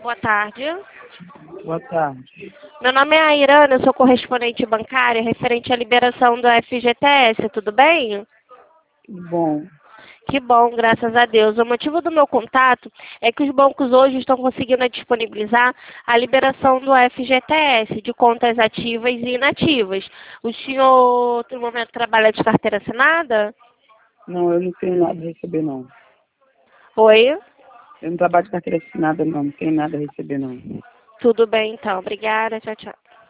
Boa tarde. Boa tarde. Meu nome é Airana, eu sou correspondente bancária referente à liberação do FGTS, tudo bem? Bom, Que bom, graças a Deus. O motivo do meu contato é que os bancos hoje estão conseguindo disponibilizar a liberação do FGTS, de contas ativas e inativas. O senhor, no momento, trabalha de carteira assinada? não, eu não tenho nada a receber, não. Oi? Eu não trabalho de carteira assinada, não. Não tenho nada a receber, não. Tudo bem, então. Obrigada. Tchau, tchau.